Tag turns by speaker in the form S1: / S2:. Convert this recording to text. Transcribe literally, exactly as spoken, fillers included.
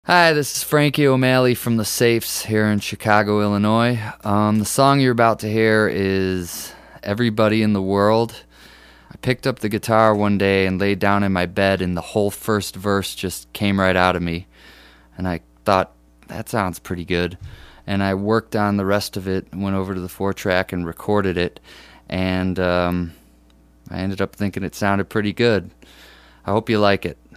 S1: Hi, this is Frankie O'Malley from The Safes here in Chicago, Illinois. Um, the song you're about to hear is Everybody in the World. I picked up the guitar one day and laid down in my bed, and the whole first verse just came right out of me. And I thought, that sounds pretty good. And I worked on the rest of it, went over to the four-track and recorded it. And um, I ended up thinking it sounded pretty good. I hope you like it.